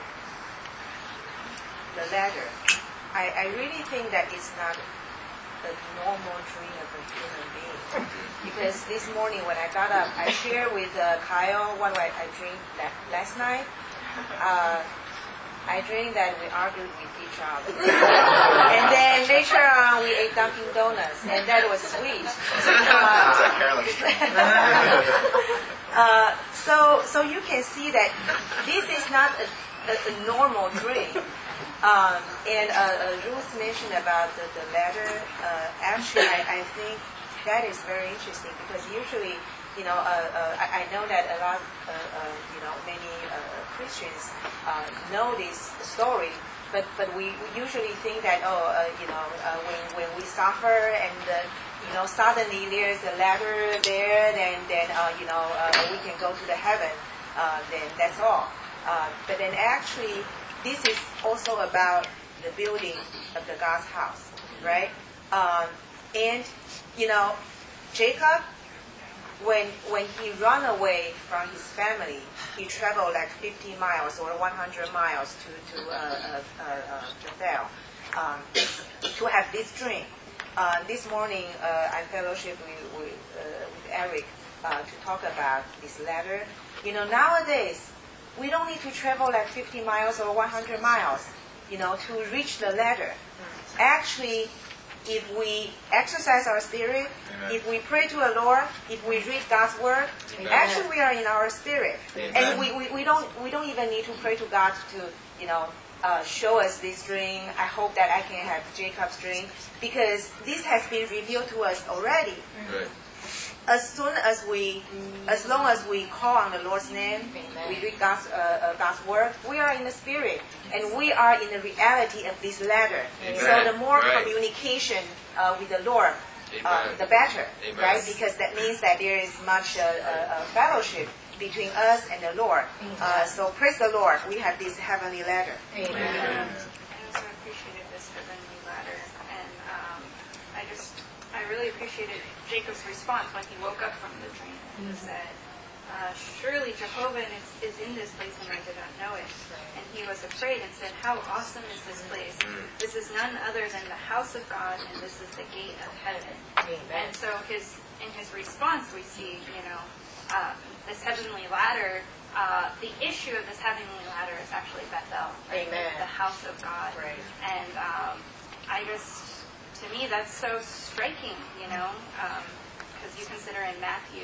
the ladder. I, I really think that it's not a normal dream of a human being. Because this morning when I got up, I shared with uh, Kyle what I, I dreamed la- last night. Uh, I dreamed that we argued with each other. And then later on we ate Dunkin' Donuts, and that was sweet. Uh, It's like Carolyn's dream. Uh, so, so you can see that this is not a, a, a normal dream. Um, and uh, uh, Ruth mentioned about the, the ladder. Uh, actually, I, I think that is very interesting because usually, you know, uh, uh, I, I know that a lot, uh, uh, you know, many uh, Christians uh, know this story. But but we, we usually think that oh uh, you know uh, when when we suffer and uh, you know suddenly there's a ladder there, then then uh, you know uh, we can go to the heaven, uh, then that's all. Uh, but then actually this is also about the building of the God's house, right? Um, and you know Jacob, when when he ran away from his family, he traveled like fifty miles or one hundred miles to to uh, uh, uh, Bethel um, to have this dream. Uh, this morning, uh, I fellowship with with, uh, with Eric uh, to talk about this ladder. You know, nowadays we don't need to travel like fifty miles or one hundred miles, you know, to reach the ladder. Actually, if we exercise our spirit, Amen. if we pray to the Lord, if we read God's word, Amen. actually we are in our spirit. Amen. And we, we, we don't we don't even need to pray to God to, you know, uh, show us this dream. I hope that I can have Jacob's dream, because this has been revealed to us already. Right. As soon as we, as long as we call on the Lord's name, we read God's, uh, uh, God's word, we are in the spirit, and we are in the reality of this ladder. Amen. So the more Right. communication uh, with the Lord, uh, Amen. the better, Amen. right? Because that means that there is much uh, uh, uh, fellowship between us and the Lord. Uh, so praise the Lord, we have this heavenly ladder. Amen. I also appreciated this heavenly ladder, and um, I just, I really appreciated Jacob's response when he woke up from the dream. He said, uh, surely Jehovah is, is in this place and I did not know it. And he was afraid and said, how awesome is this place? This is none other than the house of God, and this is the gate of heaven. And so his, in his response we see, you know, uh, this heavenly ladder, uh, the issue of this heavenly ladder is actually Bethel. Right? Amen. It's the house of God. Right. And um, I just, to me, that's so striking, you know, because um, you consider in Matthew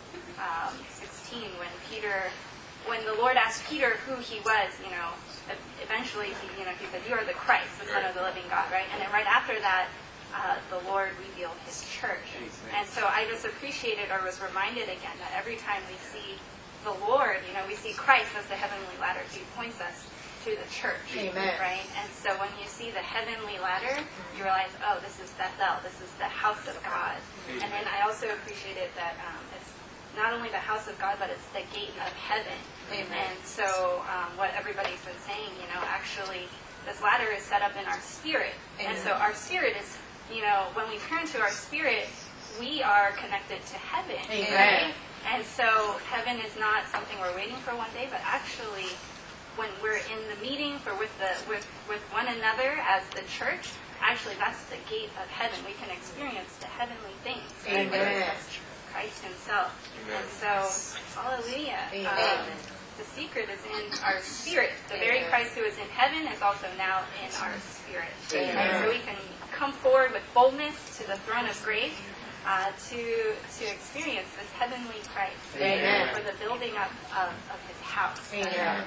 um, sixteen, when Peter, when the Lord asked Peter who he was, you know, eventually, he, you know, he said, you are the Christ, the Son of the living God, right? And then right after that, uh, the Lord revealed his church. And so I just appreciated, or was reminded again, that every time we see the Lord, you know, we see Christ as the heavenly ladder. He points us to the church, Amen. right? And so when you see the heavenly ladder, you realize, oh, this is Bethel, this is the house of God. And then I also appreciated that um, it's not only the house of God, but it's the gate of heaven. Amen. And so um, what everybody's been saying, you know, actually this ladder is set up in our spirit. Amen. And so our spirit is, you know, when we turn to our spirit, we are connected to heaven. Amen. Right? And so heaven is not something we're waiting for one day, but actually when we're in the meeting for with the with, with one another as the church, actually that's the gate of heaven. We can experience the heavenly things. Right? Amen. That's Christ himself. Amen. And so, hallelujah. Amen. Um, the secret is in our spirit. The very Christ who is in heaven is also now in our spirit. Amen. And so we can come forward with boldness to the throne of grace uh, to to experience this heavenly Christ. Amen. For the building up of, of his house. Amen.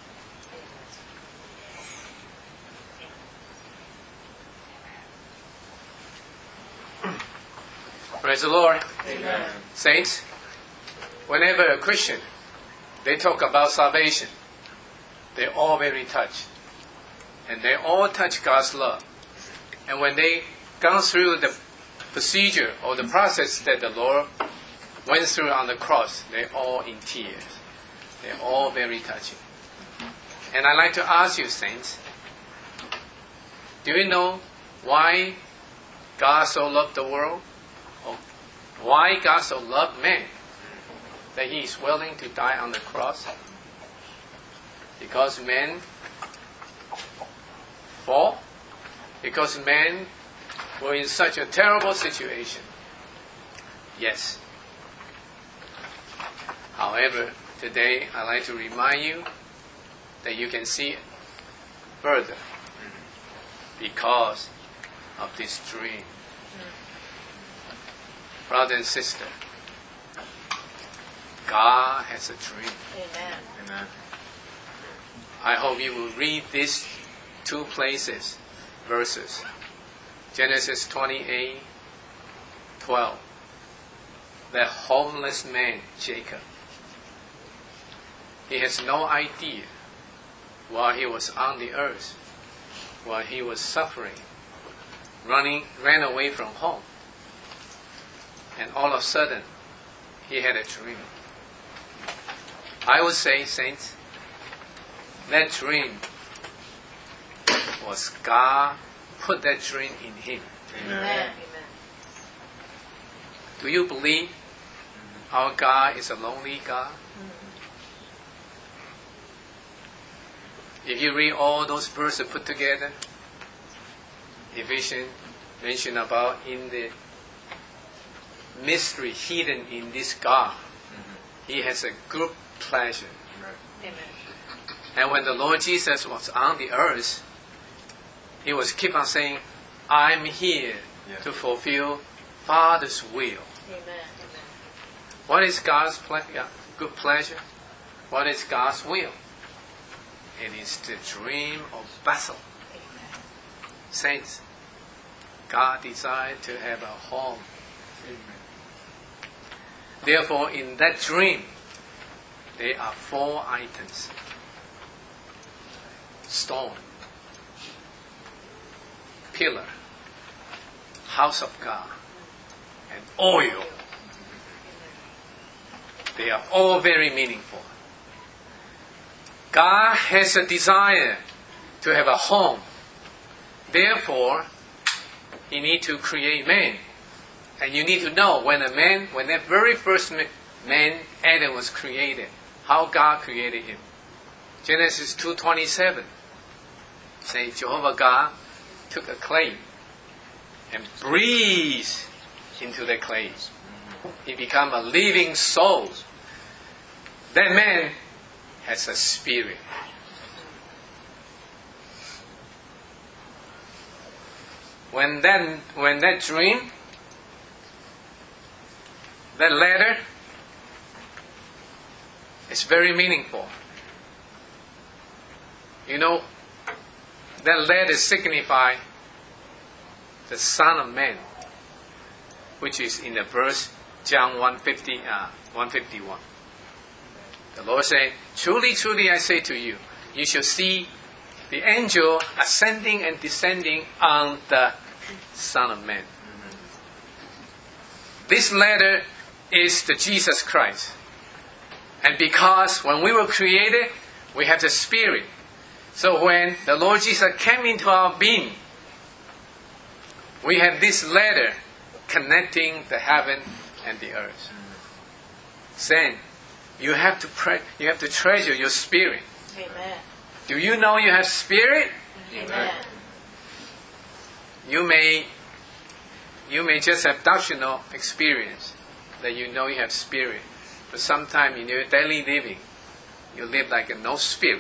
Praise the Lord. Amen. Saints, whenever a Christian, they talk about salvation, they're all very touched. And they all touch God's love. And when they gone through the procedure or the process that the Lord went through on the cross, they're all in tears. They're all very touching. And I'd like to ask you, saints, do you know why God so loved the world? Why God so loved man that he is willing to die on the cross? Because men fall? Because men were in such a terrible situation? Yes. However, today I'd like to remind you that you can see it further because of this dream. Brother and sister, God has a dream. Amen. Amen. I hope you will read these two places, verses. Genesis twenty-eight, twelve. The homeless man, Jacob. He has no idea while he was on the earth, while he was suffering, running, ran away from home. And all of a sudden, he had a dream. I would say, saints, that dream was God put that dream in him. Amen. Do you believe our God is a lonely God? If you read all those verses put together, Ephesians mention about in the mystery hidden in this God, he has a good pleasure. Amen. And when the Lord Jesus was on the earth, He was keep on saying, I'm here Yeah. to fulfill Father's will. Amen. What is God's ple- uh, good pleasure? What is God's will? It is the dream of Bethel. Saints, God desired to have a home. Therefore, in that dream, there are four items. Stone, pillar, house of God, and oil. They are all very meaningful. God has a desire to have a home. Therefore, He needs to create man. And you need to know when a man, when that very first man, Adam, was created, how God created him. Genesis two twenty-seven say Jehovah God took a clay and breathed into the clay. He became a living soul. That man has a spirit. When that, when that dream, that letter is very meaningful. You know, that letter signifies the Son of Man, which is in the verse John one fifty, uh, one fifty-one. The Lord said, truly, truly, I say to you, you shall see the angel ascending and descending on the Son of Man. This letter is the Jesus Christ. And because when we were created, we have the Spirit. So when the Lord Jesus came into our being, we have this letter connecting the heaven and the earth. Saying, you have to pray, you have to treasure your spirit. Amen. Do you know you have spirit? Amen. You may you may just have doctrinal experience that you know you have spirit. But sometimes in your daily living, you live like a no spirit.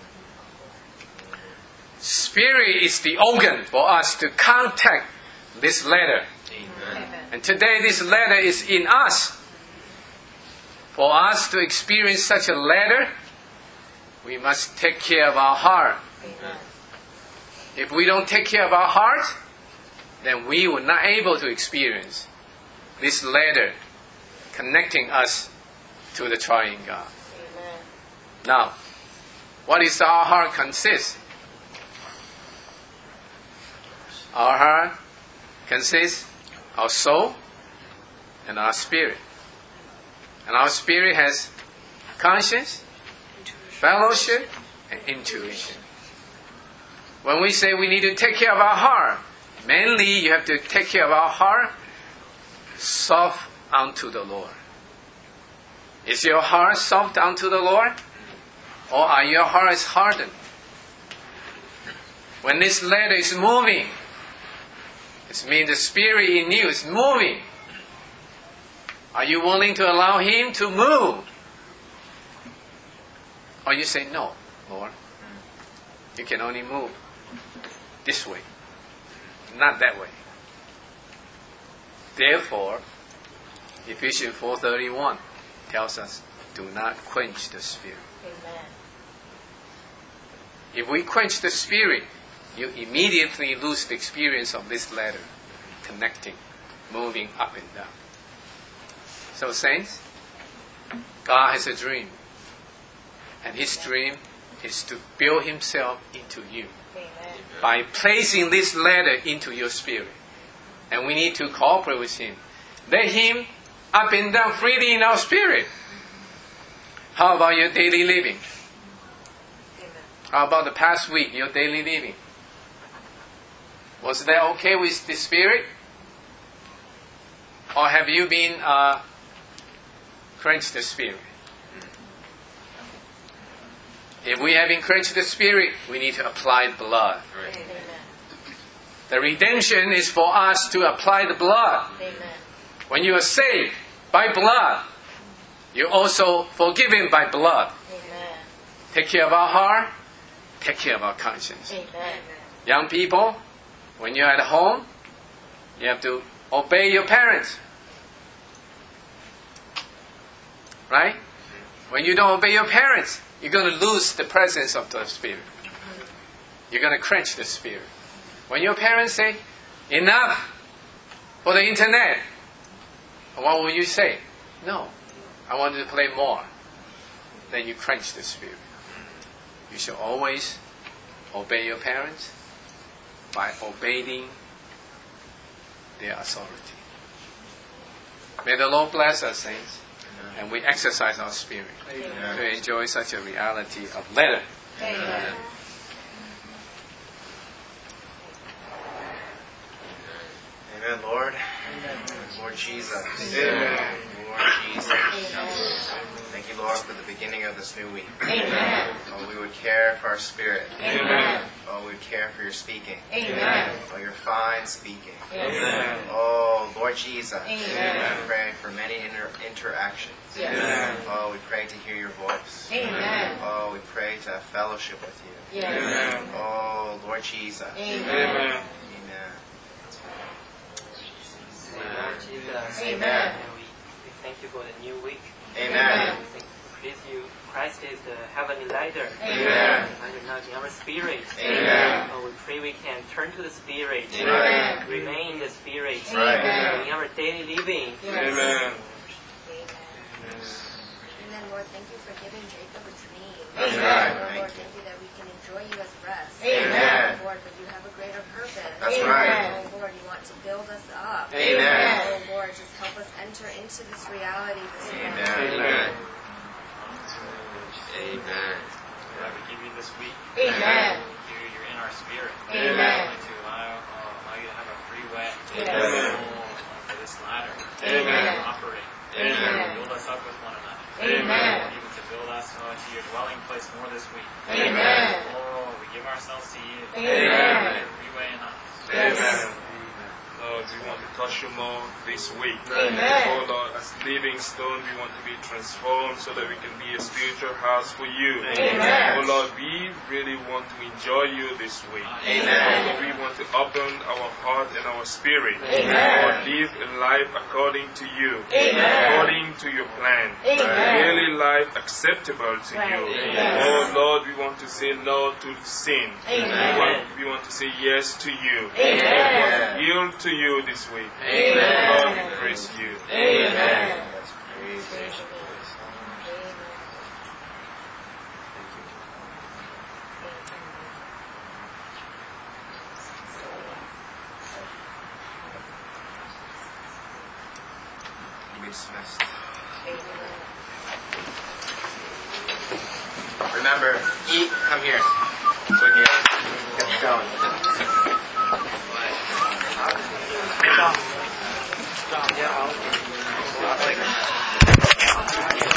Spirit is the organ for us to contact this letter. Amen. And today this letter is in us. For us to experience such a letter, we must take care of our heart. Amen. If we don't take care of our heart, then we will not able to experience this letter connecting us to the triune God. Amen. Now, what is our heart consist? Our heart consists our soul and our spirit. And our spirit has conscience, fellowship, and intuition. When we say we need to take care of our heart, mainly you have to take care of our heart soft unto the Lord. Is your heart soft unto the Lord? Or are your hearts hardened? When this letter is moving, it means the Spirit in you is moving. Are you willing to allow Him to move? Or you say, no, Lord. You can only move this way, not that way. Therefore, Ephesians four thirty-one tells us, do not quench the Spirit. Amen. If we quench the Spirit, you immediately lose the experience of this letter, connecting, moving up and down. So saints, God has a dream. And His dream is to build Himself into you. Amen. By placing this letter into your spirit. And we need to cooperate with Him. Let Him up and down freely in our spirit. How about your daily living? Amen. How about the past week, your daily living? Was that okay with the Spirit? Or have you been uh, quenched the Spirit? If we have encouraged the Spirit, we need to apply blood. Right. Amen. The redemption is for us to apply the blood. Amen. When you are saved by blood, You're also forgiven by blood. Amen. Take care of our heart. Take care of our conscience. Amen. Young people, when you're at home, you have to obey your parents. Right? When you don't obey your parents, you're going to lose the presence of the Spirit. You're going to quench the Spirit. When your parents say, enough for the internet, what will you say? No, I want to play more. Then you quench the Spirit. You should always obey your parents by obeying their authority. May the Lord bless us, saints, and we exercise our spirit Amen. To enjoy such a reality of letter. Amen. Amen, Lord. Amen. Lord Jesus. Amen. Lord Jesus. Amen. Thank you, Lord, for the beginning of this new week. Amen. Oh, we would care for our spirit. Amen. Oh, we would care for your speaking. Amen. Oh, your fine speaking. Amen. Oh, Lord Jesus. Amen. We pray for many inter- interactions. Yes. Oh, we pray to hear your voice. Amen. Oh, we pray to have fellowship with you. Yes. Amen. Oh, Lord Jesus. Amen. Amen. Lord Jesus. Amen. And we, we thank you for the new week. Amen. We praise you. Christ is the heavenly lighter. Amen. And you're not in our spirit. Amen. So we pray we can turn to the spirit. Amen. Remain in the spirit. Amen. In our daily living. Yes. Amen. Amen, Lord, thank you for giving Jacob a dream. That's right. Lord, Thank Lord, you. thank you that we can enjoy you as rest. Amen. Lord, but you have a greater purpose. That's right. Oh, Lord, you want to build us up. Amen. Oh, Lord, just help us enter into this reality this morning. Amen. Amen. God, we give you this week. Amen. You, you're in our spirit. Amen. To allow, uh, allow you to have a free way Yes. for this ladder. Amen. To operate. Amen. Build us up with one another. Amen. Even to build us uh, to your dwelling place more this week. Amen. Oh, we give ourselves to you. Amen. Free way in us. Yes. Lord, we want to touch you more this week. Amen. Oh Lord, as living stone, we want to be transformed so that we can be a spiritual house for you. Amen. Oh Lord, we really want to enjoy you this week. Amen. So we want to open our heart and our spirit. Amen. Lord, live a life according to you. Amen. According to your plan. Amen. Really life acceptable to Right. you. Yes. Oh Lord, we want to say no to sin. Amen. We want, we want to say yes to you. Amen. We want to yield to you this week. Amen. Lord, we praise you. Amen. You be dismissed. Remember, eat, come here. So here, get going. John, John, yeah, I'll, I'll take it.